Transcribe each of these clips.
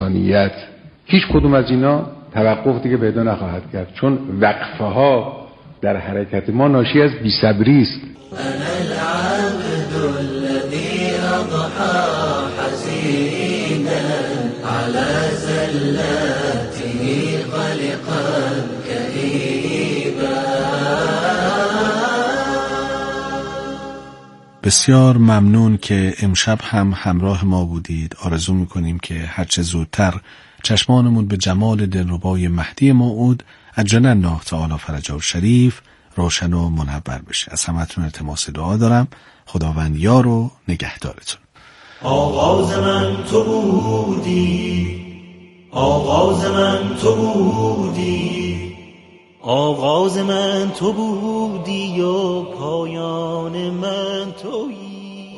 انسانیت. هیچ کدوم از اینا توقف دیگه پیدا نخواهد کرد، چون وقفه ها در حرکت ما ناشی از بی‌صبری است. انا العبد الذي اضحى حزينا على زلاته قلقا كئيبا. بسیار ممنون که امشب هم همراه ما بودید. آرزو میکنیم که هرچه زودتر چشمانمون به جمال دلربای مهدی موعود عجل الله تعالی فرجه الشریف روشن و منور بشه. از همتون التماس دعا دارم. خداوند یار و نگهدارتون. آغاز من تو بودی، آغاز من تو بودی، آغاز من تو بودی و پایان من تویی.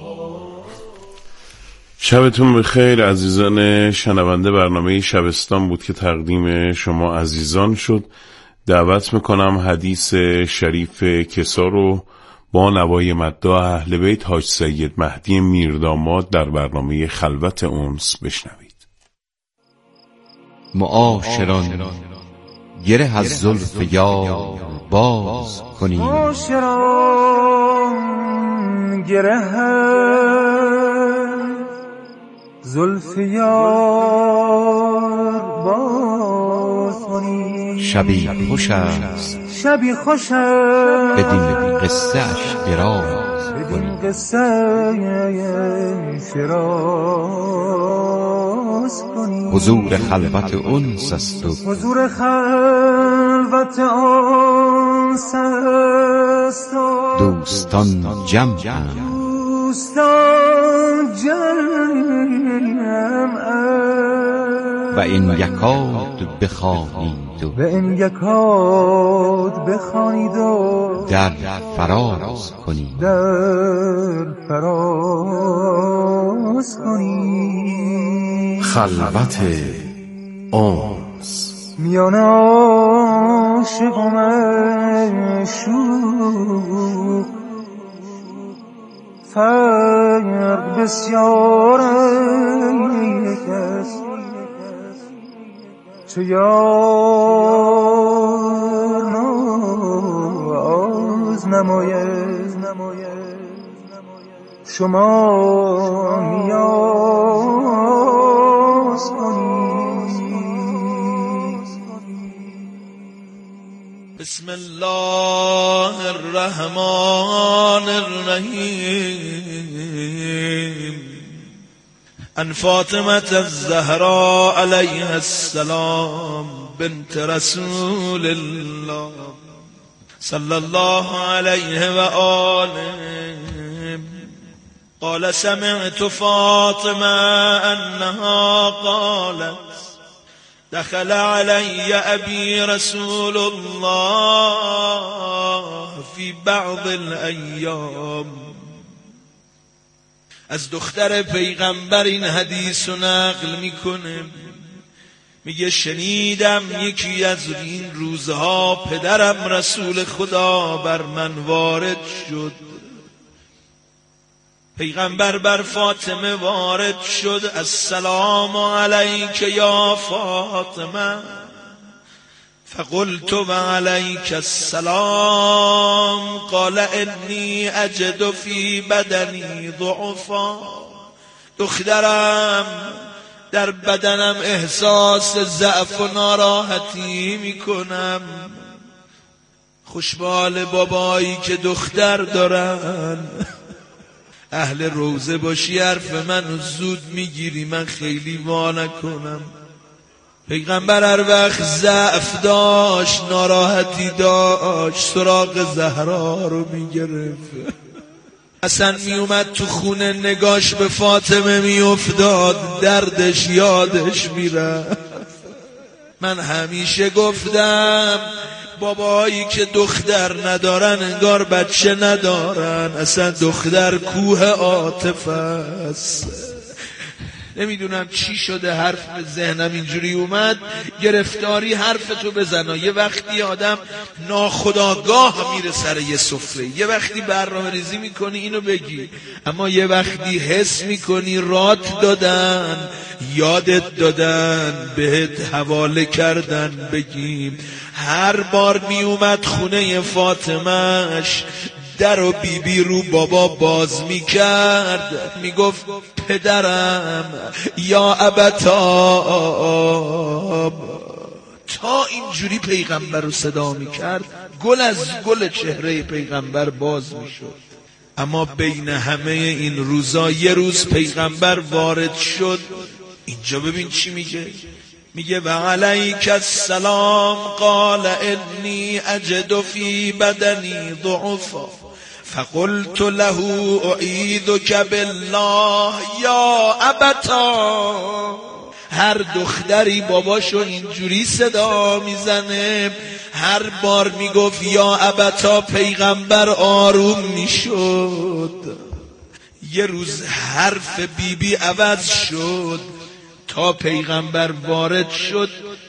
شبتون بخیر عزیزان شنونده. برنامه شبستان بود که تقدیم شما عزیزان شد. دعوت میکنم حدیث شریف کسا رو با نوای مداح اهل بیت حاج سید مهدی میرداماد در برنامه خلوت انس بشنوید. معاشران گره از زلف یار باز کنیم، معاشران گره زلف یار باز کنیم. شبی خوش است، شبی خوش است، بدین قصه اش دراز کنیم، قصه دراز کنیم. حضور خلوت انس است و حضور خلوت انس است و دوستان جمعند، دوستان جمعند. و این یکاد بخوانید و این یکاد بخوانید و در فراز کنید، در فراز کنید. خلوت انس میان عاشق و معشوق فرق بسیار است. چه یار ناز نماید شما نیاز کنید. بسم الله الرحمن الرحیم. ان فاطمة الزهراء علیها السلام بنت رسول الله صلی الله علیه و آله قال سمعت فاطمة انها قالت دخل علی ابی رسول الله فی بعض الایام. از دختر پیغمبر این حدیث رو نقل میکنه، میگه شنیدم یکی از این روزها پدرم رسول خدا بر من وارد شد. پیغمبر بر فاطمه وارد شد. السلام علیک یا فاطمه. فقلت و علیک السلام. قال انی اجد فی بدنی ضعفا. دخترم در بدنم احساس ضعف و ناراحتی میکنم. خوشبال بابایی که دختر دارن. اهل روزه باشی حرف منو زود میگیری، من خیلی وا نکنم. پیغمبر هر وقت ضعف داشت ناراحتی داشت سراغ زهرا رو میگرفت. اصلا میومد تو خونه نگاش به فاطمه میافتاد، دردش یادش میرفت. من همیشه گفتم بابایی که دختر ندارن انگار بچه ندارن. اصلا دختر کوه عاطفه است. نمیدونم چی شده حرف به ذهنم اینجوری اومد، گرفتاری حرفتو بزنا. یه وقتی آدم ناخودآگاه میره سر یه سفره، یه وقتی برنامه ریزی میکنی اینو بگی، اما یه وقتی حس میکنی رات دادن، یادت دادن، بهت حواله کردن بگیم. هر بار میومد خونه فاطمهش در و بیبی رو بابا باز میکرد، میگفت پدرم یا ابتاب. تا اینجوری پیغمبر رو صدا میکرد، گل از گل چهره پیغمبر باز میشد. اما بین همه این روزا یه روز پیغمبر وارد شد، اینجا ببین چی میگه. میگه و علیک السلام قال انی اجد فی بدنی ضعفا فقلت له اعیذک بالله یا ابتا. هر دختری باباشو اینجوری صدا میزنه، هر بار میگفت یا ابتا پیغمبر آروم میشد. یه روز حرف بیبی عوض شد، تا پیغمبر وارد شد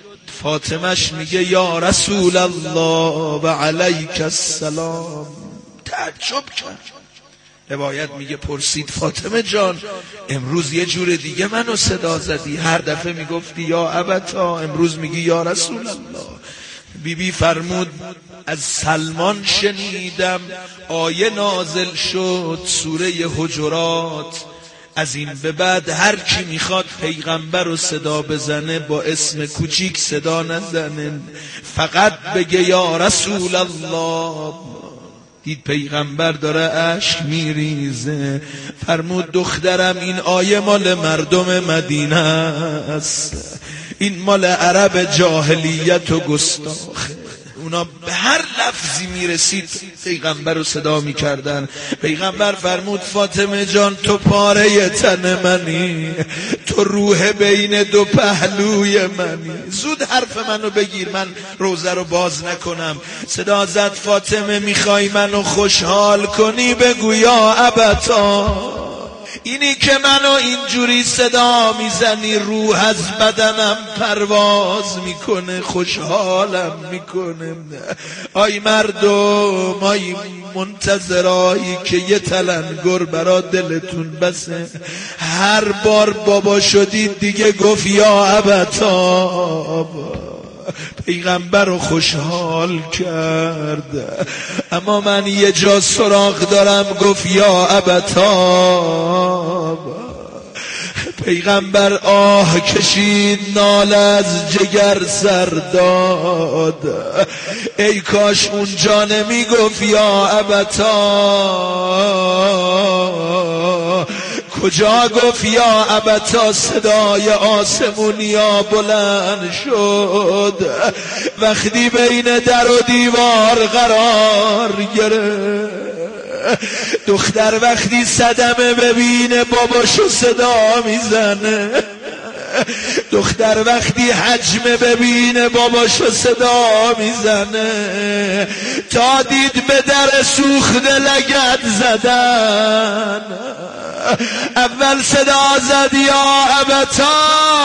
فاطمش میگه یا رسول الله و علیک السلام. تعجب کرد. روایت میگه پرسید فاطمه جان امروز یه جور دیگه منو صدا زدی، هر دفعه میگفتی یا ابتا، امروز میگی یا رسول الله. بیبی فرمود از سلمان شنیدم آیه نازل شد سوره حجرات، از این به بعد هر کی میخواد پیغمبر رو صدا بزنه با اسم کوچیک صدا نزنه، فقط بگه یا رسول الله. دید پیغمبر داره اشک میریزه، فرمود دخترم این آیه مال مردم مدینه است، این مال عرب جاهلیت و گستاخه. اونا به هر لفظی میرسید پیغمبر رو صدا میکردن. پیغمبر فرمود فاطمه جان تو پاره تن منی، تو روح بین دو پهلوی منی، زود حرف منو بگیر من روزه رو باز نکنم. صدا زد فاطمه میخوای منو خوشحال کنی بگو یا ابتا. اینی که منو اینجوری صدا میزنی روح از بدنم پرواز میکنه، خوشحالم میکنه. آی مردم، آی منتظرایی که یه تلنگر برا دلتون بسه، هر بار بابا شدید دیگه گفت یا ابتا، پیغمبر رو خوشحال کرد. اما من یه جا سراغ دارم گفت یا ابتا. پیغمبر آه کشید، ناله از جگر سر داد، ای کاش اونجا نمی گفت یا ابتا. کجا گفت یا ابتا؟ صدای آسمونیا بلند شد وقتی بین در و دیوار قرار گرفت. دختر وقتی صدمه ببینه باباشو صدا میزنه، دختر وقتی حجمه ببینه باباشو صدا میزنه. تا دید به در سوخته لگد زدن، اول صدا زد یا ابتا،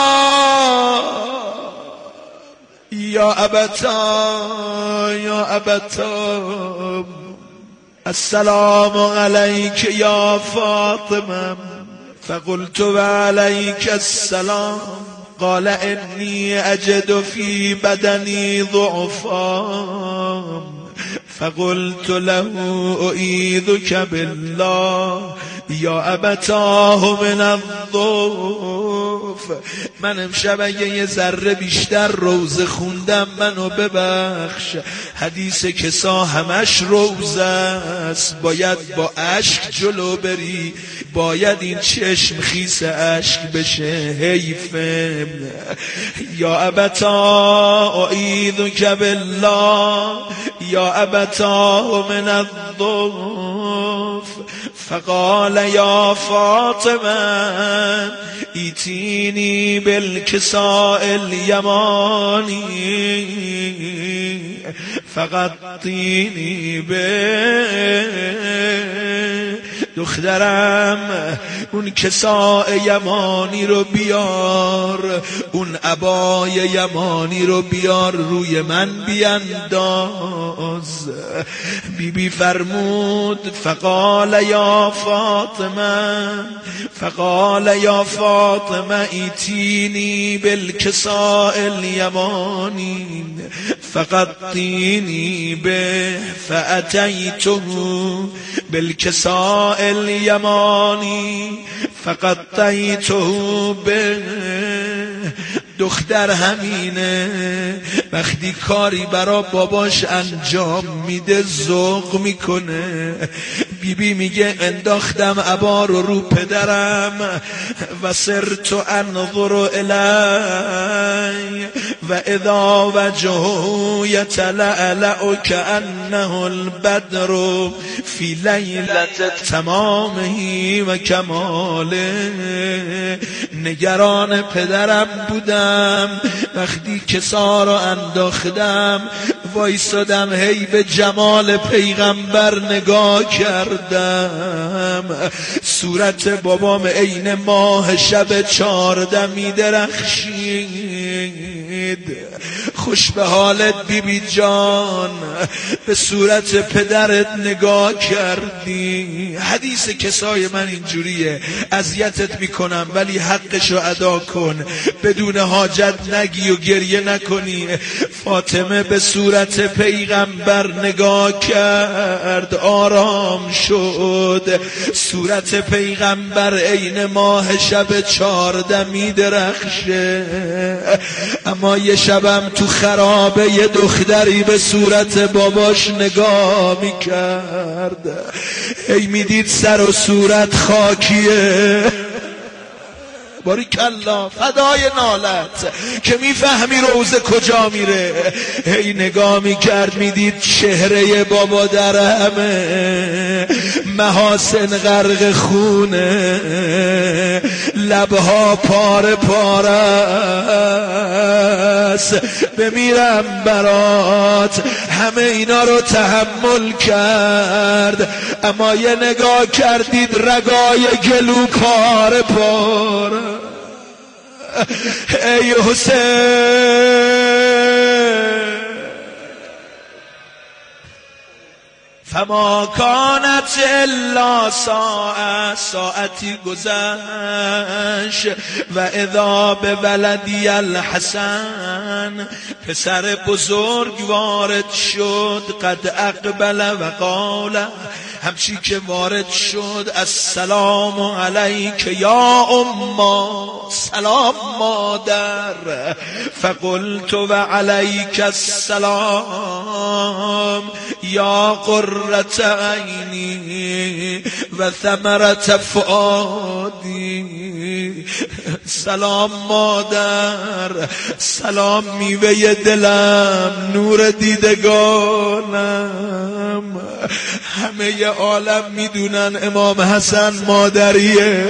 یا ابتا، یا ابتا. السلام علیک یا فاطمه، فقلت و علیک السلام. قال انی اجد فی بدنی ضعفا فقلت له اعیذک بالله یا ابتاه من الضعف. من امشب اگه یه ذره بیشتر روزه خوندم منو ببخش. حدیث کسا همش روزه است، باید با اشک جلو بری، باید این چشم خیس اشک بشه، حیفه. یا ابتا اعیذک بالله یا ابتا من الضعف. فقال یا فاطمه ایتینی بالکساء الیمانی فقطینی به. دخترم اون کساء یمانی رو بیار، اون عبای یمانی رو بیار روی من بینداز. بیبی فرمود فقال یا فاطمه ایتینی بالکساء الیمانی فقطینی به فأتیته بالکساء الیمانی فقطیته به. دختر همینه، وقتی کاری برا باباش انجام میده ذوق میکنه. بیبی میگه انداختم عبا رو پدرم و سرت انظر الی و اذا وجهه یتلألأ کأنه البدر فی لیلة تمامه و کماله. نگران پدرم بودم، وقتی کسا رو انداختم وایسادم هی به جمال پیغمبر نگاه کردم. صورت بابام عین ماه شب 14 می درخشید. خوش به حالت بیبی جان، به صورت پدرت نگاه کردی. حدیث کسای من اینجوریه، اذیتت میکنم ولی حقشو ادا کن، بدون حاجت نگی و گریه نکنی. فاطمه به صورت پیغمبر نگاه کرد، آرام شد. صورت پیغمبر عین ماه شب 14 می درخشه. اما یه شبم تو خرابه یه دختری به صورت باباش نگاه میکرد، ای میدید سر و صورت خاکیه. باریکالله، فدای نالت که میفهمی روزه کجا میره. هی نگاه میکرد میدید چهره بابا در همه محاسن غرق خونه، لبها پاره پاره است. بمیرم برات. همه اینا رو تحمل کرد، اما یه نگاه کردید رگای گلو پاره پاره. ای حسین فما کانت الا ساعتی گذشت و اذا به ولدی الحسن، پسر بزرگ وارد شد. قد اقبل و قال، همچی که وارد شد السلام علیک یا اما، سلام مادر. فقلت و علیک السلام یا قرة عینی و ثمرة فؤادی. سلام مادر، سلام میوه دلم، نور دیدگانم. همه عالم میدونن امام حسن مادریه.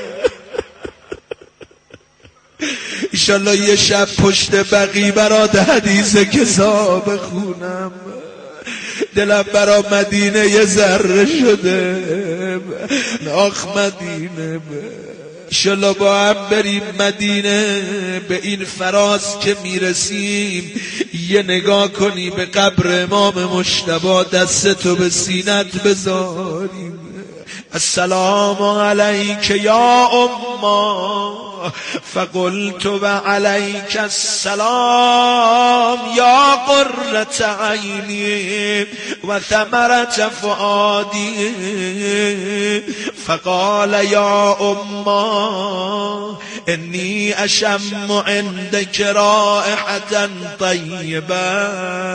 ایشالله یه شب پشت بقی برات حدیث کسا بخونم. دلم برا مدینه یه ذره شده، آخ مدینه. ایشالله با هم بریم مدینه، به این فراز که میرسیم یه نگاه کنی به قبر امام مجتبی، دستتو به سینت بذاریم. السلام علیک یا اما، فقلت و علیک السلام یا قرة عینی و ثمرة فؤادی. فقال یا اما انی اشم عندک رائحة طیبه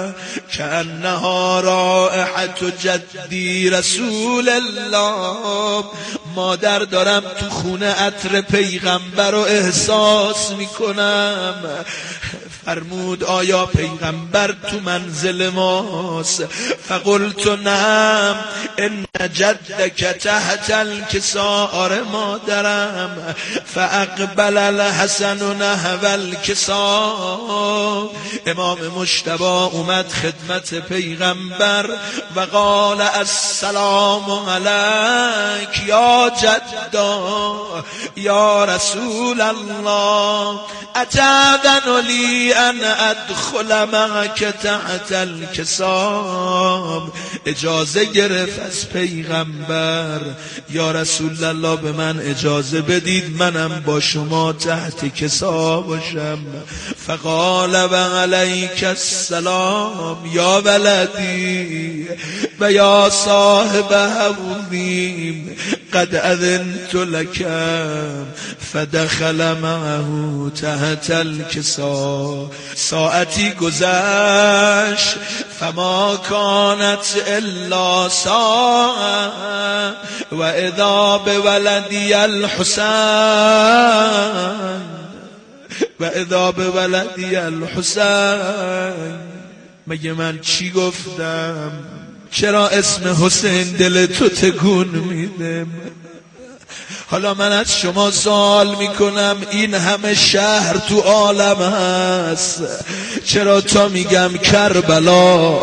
کأنها رائحة جدی رسول الله. مادر دارم تو خونه عطر پیغمبر رو رو احساس میکنم. فرمود آیا پیغمبر تو منزل ماست؟ فقلت نعم ان جدک تحت الکساء. آره مادرم. فاقبل الحسن نحو الکساء. امام مجتبی اومد خدمت پیغمبر و قال السلام علیک یا جدا یا رسول الله اتأذن لی ان ادخل معک تحت الکساء. اجازه گرفت از پیغمبر یا رسول الله به من اجازه بدید منم با شما تحت کسا باشم. فقال و علیک السلام یا ولدی و یا صاحب حوضیم قد اذنت لك. فدخل معه تحت الکسا. ساعتی گذشت فما كانت الا ساعه و اذا بولدی الحسین و اذا بولدی الحسین. مگه من چی گفتم؟ چرا اسم حسین دل تو تکون میده؟ حالا من از شما سوال میکنم این همه شهر تو عالم هست، چرا تا میگم کربلا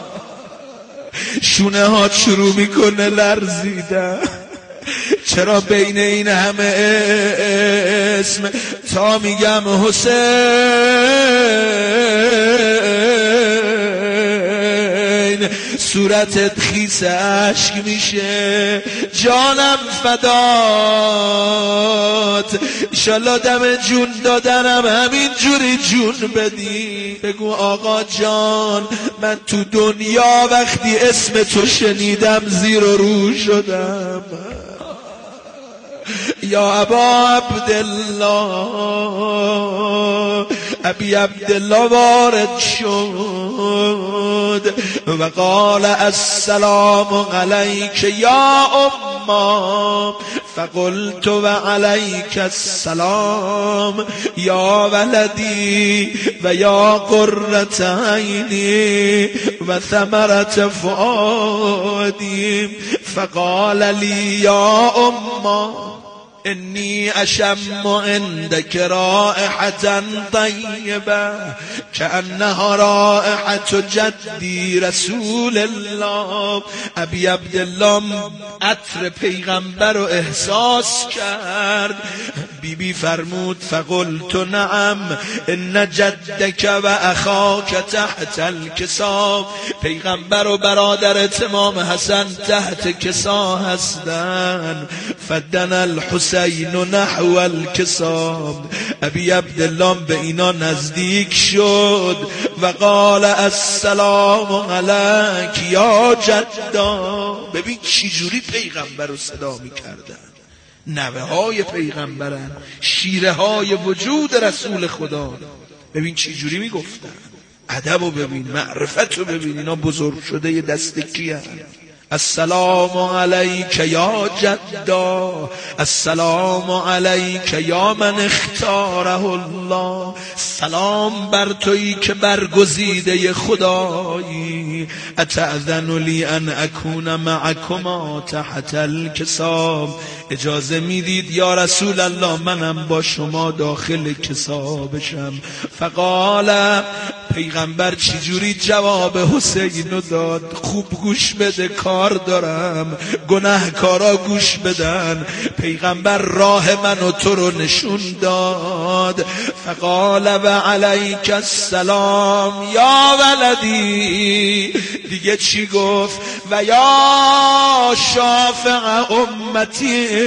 شونه ها شروع میکنه لرزیدن؟ چرا بین این همه اسم تا میگم حسین صورتت خیس اشک میشه؟ جانم فدات، انشالله دم جون دادنم همین جوری جون بدی. بگو آقا جان من تو دنیا وقتی اسم تو شنیدم زیر و رو شدم. یا ابا عبدالله، ابی عبدالله وارد شد و قال السلام علیک یا اما. فقلت و علیک السلام یا ولدی و یا قرة عینی و ثمرة فؤادی. فقال لی یا اما انی اشم عندک رائحة طیبه کأنها رائحة جدی رسول الله. ابی عبدالله عطر پیغمبر رو احساس کرد. بیبی فرمود فقلت نعم ان جدک و اخاک تحت الکسا. پیغمبر و برادرت امام حسن تحت کسا هستن. فدن الحسین نحو الکسا. ابی عبدالله به اینا نزدیک شد و قال السلام علیک یا جدا. ببین چی جوری پیغمبر رو صدا میکردن. نوه های پیغمبرن، شیره های وجود رسول خدا. ببین چی جوری میگفتن. ادب رو ببین، معرفت رو ببین. اینا بزرگ شده یه دست کیه؟ السلام علیک یا جدا، السلام علیک یا من اختاره الله. سلام بر تویی که برگزیده خدایی. اتأذن لی ان اکون معکما تحت الکسا. اجازه میدید یا رسول الله منم با شما داخل کسا بشم. فقال پیغمبر چجوری جواب حسین داد؟ خوب گوش بده، کار دارم، گناهکارا گوش بدن. پیغمبر راه من و تو رو نشون داد. فقال و علیک السلام یا ولدی. دیگه چی گفت؟ و یا شافع امتی.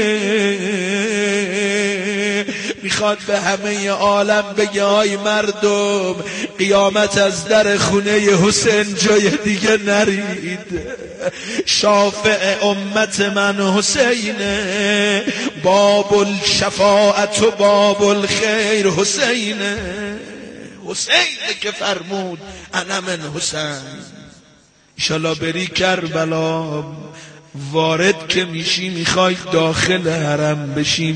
میخواد به همه عالم بگه ای مردم قیامت از در خونه حسین جای دیگه نرید. شافع امت من حسینه، باب الشفاعت و باب الخیر حسینه. حسینه که فرمود انا من حسین. انشالله بری کربلا، وارد که میشی میخوای داخل حرم بشیم،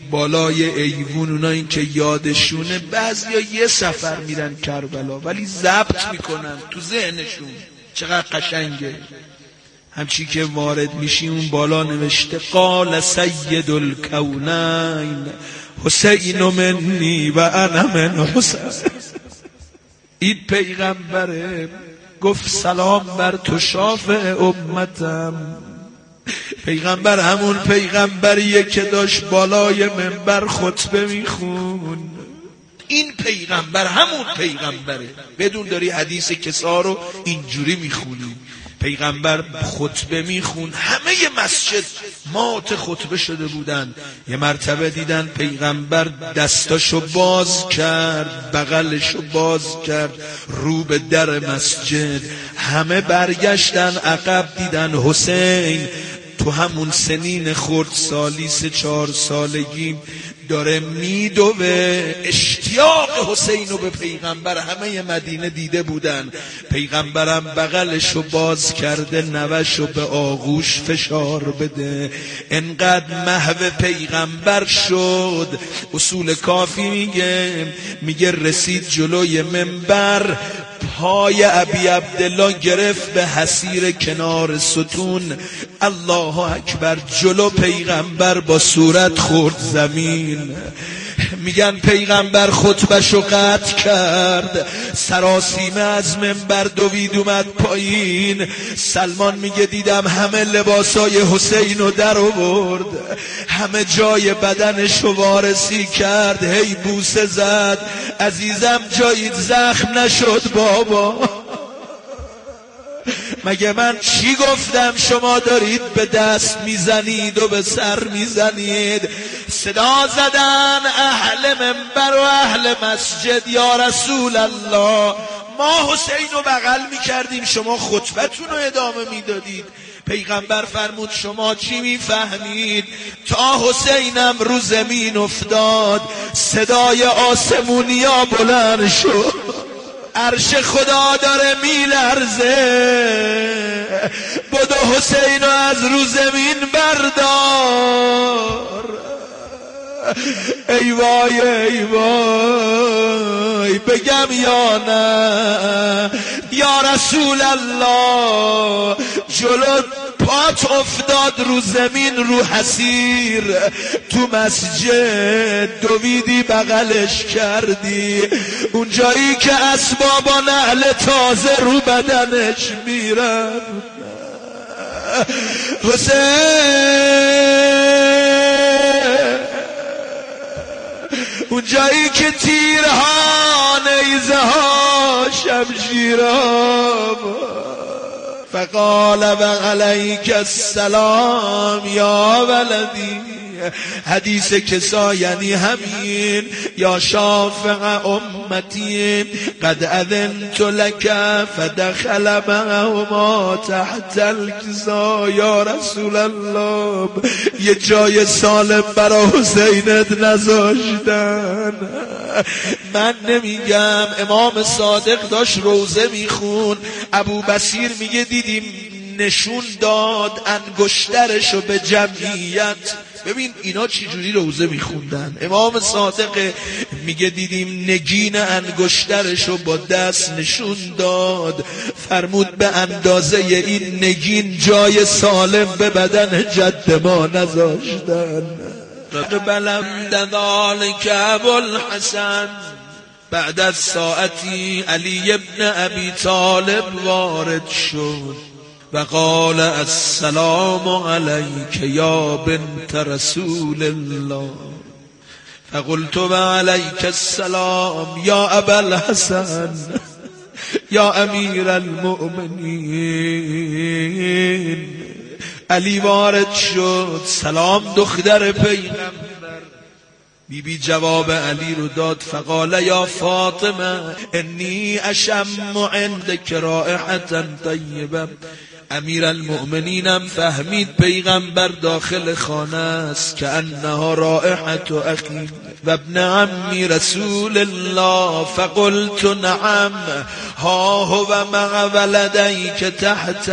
بالای ایوون، اونایی که یادشونه، بعضیا یه سفر میرن کربلا ولی ضبط میکنن تو ذهنشون چقدر قشنگه. همچی که وارد میشی اون بالا نوشته قال سید الکونین حسین منی و انا من حسین. این پیغمبره گفت سلام بر تو شافع امتم. پیغمبر همون پیغمبریه که داشت بالای منبر خطبه میخون. این پیغمبر همون پیغمبره. بدون داری حدیث کسا رو اینجوری میخونی. پیغمبر خطبه میخون، همه مسجد مات خطبه شده بودن. یه مرتبه دیدن پیغمبر دستاشو باز کرد، بغلشو باز کرد رو به در مسجد. همه برگشتن عقب، دیدن حسین تو همون سنین خردسالی 3-4 سالگی داره میدوه. اشتیاق حسین رو به پیغمبر همه مدینه دیده بودن. پیغمبرم بغلشو باز کرده نوشو به آغوش فشار بده. انقدر محو پیغمبر شد، اصول کافی میگه رسید جلوی منبر، پای ابی عبدالله گرفت به حصیر کنار ستون. الله اکبر، جلو پیغمبر با صورت خورد زمین. میگن پیغمبر خطبهشو قطع کرد، سراسیمه از منبر دوید اومد پایین. سلمان میگه دیدم همه لباسای حسینو در آورد، همه جای بدنشو وارسی کرد، هی بوسه زد. عزیزم جاییت زخم نشد بابا؟ مگه من چی گفتم شما دارید به دست میزنید و به سر میزنید؟ صدا زدن اهل منبر و اهل مسجد یا رسول الله، ما حسین رو بغل میکردیم، شما خطبتون رو ادامه میدادید. پیغمبر فرمود شما چی میفهمید؟ تا حسینم رو زمین افتاد، صدای آسمونیا بلند شد، عرش خدا داره میلرزه، بدو حسینو از رو زمین بردار. ای وای ای وای، بگم یا نه؟ یا رسول الله، جلو پات افتاد رو زمین، رو حصیر تو مسجد، دویدی بغلش کردی، اون جایی که اسباب و نعل تازه رو بدنش میرن. حسین اون جایی که تیرها، نیزه ها، شمشیرها. فقال و علیک السلام یا ولدی. حدیث کسا یعنی همین، یا شافع امتی قد اذنت لك فدخل معهما تحت الكسا. یا رسول الله، یه جای سالم برا حسینت نذاشتن. من نمیگم، امام صادق داشت روزه میخون، ابو بصیر میگه دیدیم نشون داد انگشترشو به جمعیت. ببین اینا چی جوری روزه میخوندن. امام صادق میگه دیدیم نگین انگشترشو با دست نشون داد، فرمود به اندازه این نگین جای سالم به بدن جد ما نذاشتن. قبلم ذلك ابوالحسن. بعد از ساعتی علی ابن ابی طالب وارد شد و قال السلام علیک یا بنت رسول الله. فقلت و علیک السلام یا ابا الحسن یا امیر المؤمنین. علی وارد شد، سلام دختر پیغمبر. بی جواب علی رو داد. فقال یا فاطمه انی اشم عندک رائحة طیبه. امیر المؤمنینم فهمید پیغمبر داخل خانه است، که انها رائحة اخی. و ابن عمی رسول الله فقلت نعم ها هو مع ولدیک تحت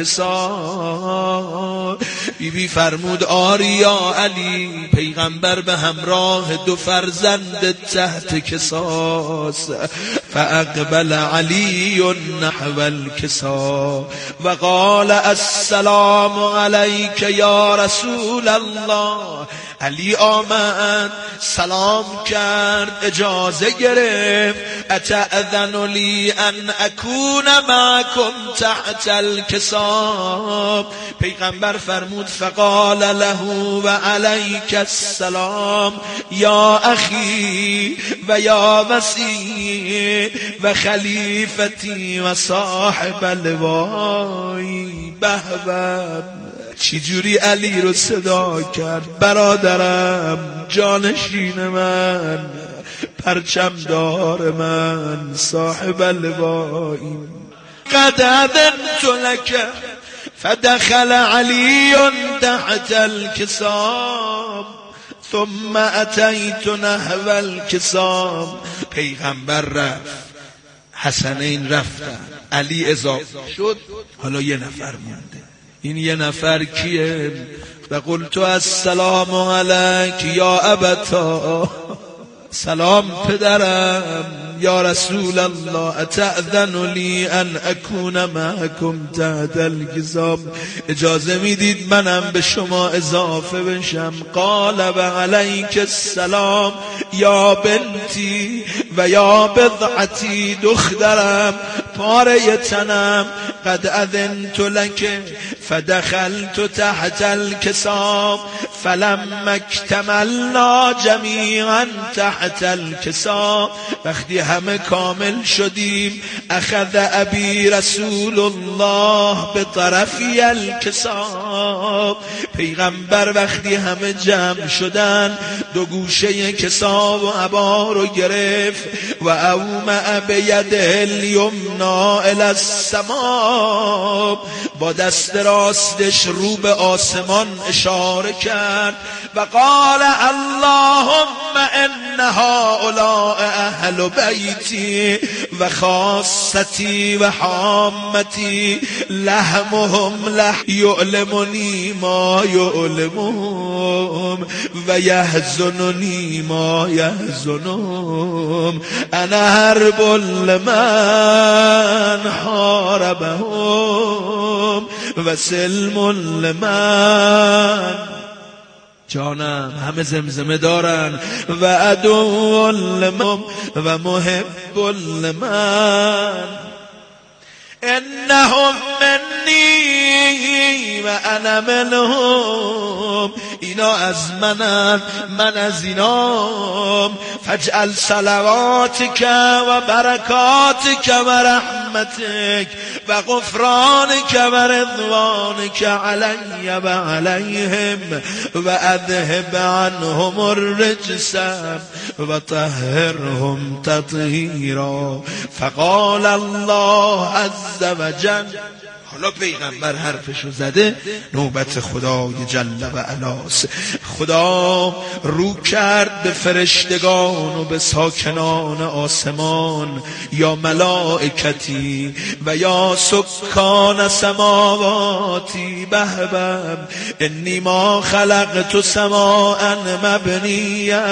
الکسا. بی فرمود آریا علی، پیغمبر به همراه دو فرزند تحت کساس. فاقبل علی نحو الکسا و قال السلام علیک یا رسول الله. علی آمد سلام کرد، اجازه گرفت. اتأذن لی ان اکون معکم تحت الکسا. پیغمبر فرمود فقال له و علیک السلام یا اخی و یا وصی و خلیفتی و صاحب لوایی. بهبه چی جوری علی رو صدا کرد، برادرم، جانشین من، پرچمدار من، صاحب لوایی. قد اذنت لك فدخل علی تحت الکسا ثم اتیت نحو الکسا. پیغمبر رفت، حسنین رفتن، علی اضافه شد، حالا یه نفر مونده. این یه نفر کیه؟ و قلت السلام علیک یا ابتا. سلام پدرم، یا رسول الله اتأذن لی ان اکون معکم تحت الکسا. اجازه میدید منم به شما اضافه بشم؟ قال و علیک السلام یا بنتی و یا بضعتی، دخترم، پاره تنم. قد اذنت لک فدخلت تحت الکسا فلما اکتملنا جمیعا تحت الکسا. وقتی همه کامل شدیم اخذ ابی رسول الله به طرفی الکسا. پیغمبر وقتی همه جمع شدن دو گوشه کسا و عبا رو گرفت و اومع بیده الیمنا الی السما. با دست راستش رو به آسمان اشاره کرد و قال اللهم ان هؤلاء اهل بیتی و خاصتی و حامتی لحمهم لحم یعلمنی ما یعلمهم و یحزننی ما یحزنهم. انا حرب لمن حاربهم و سلم لمن. جانم، همه زمزمه دارن. و عدو لمن و محب لمن. انهم منی و انا منهم. اینا از منن، من از اینام. فاجعل صلواتک و برکاتک و رحمتک و غفرانک و رضوانک علی و علیهم و اذهب عنهم الرجس و طهرهم تطهیرا. فقال الله عز وجل. حالا پیغمبر حرفشو زده، نوبت خدای جل و علاست. خدا رو کرد به فرشتگان و به ساکنان آسمان، یا ملائکتی و یا سکان سماواتی. بهبم انی ما خلقت سماء مبنیه.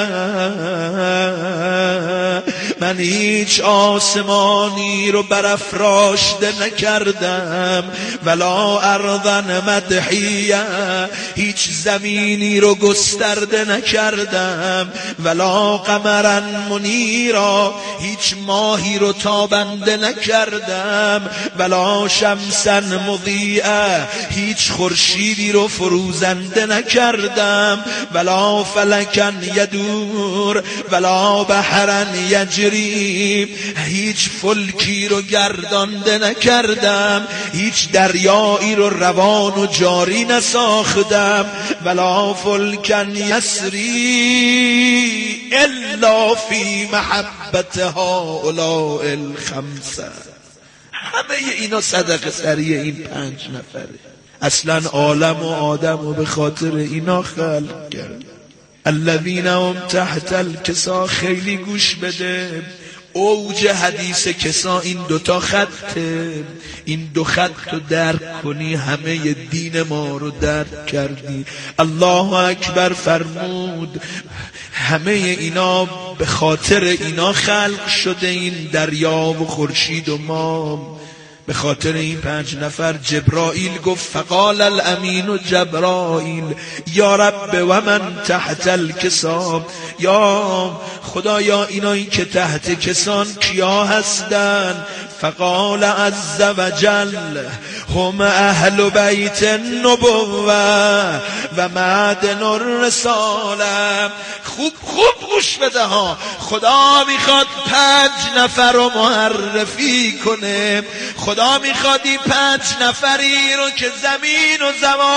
من هیچ آسمانی رو برافراشته نکردم، ولا ارضن مدحیه، هیچ زمینی رو گسترده نکردم، ولا قمرا منیرا، هیچ ماهی رو تابنده نکردم، ولا شمسا مضیئه، هیچ خورشیدی رو فروزنده نکردم، ولا فلکا یدور ولا بحرا یجری، هیچ فلکی رو گردانده نکردم، هیچ دریایی رو روان و جاری نساختم، ولا فلکا یسری الا فی محبت هؤلاء الخمسه. همه اینا صدقه سری این 5 نفره. اصلا عالم و آدم و به خاطر اینا خلق کرد. الذین هم تحت الکسا. خیلی گوش بده، اوج حدیث کسا این دوتا خطه. این دو خط رو درک کنی همه دین ما رو درک کردی. الله اکبر فرمود همه اینا به خاطر اینا خلق شده، این دریا و خورشید و ما. به خاطر این 5 نفر جبرائیل گفت فقال الامین و جبرائیل یا رب و من تحت الکسا. یا خدایا اینایی که تحت کسان کیا هستن؟ فقال عز وجل هم اهل بیت النبوه و معدن الرساله. خوب گوش بده ها، خدا میخواد 5 نفر رو معرفی کنه. خدا میخواد این 5 نفری رو که زمین و زمان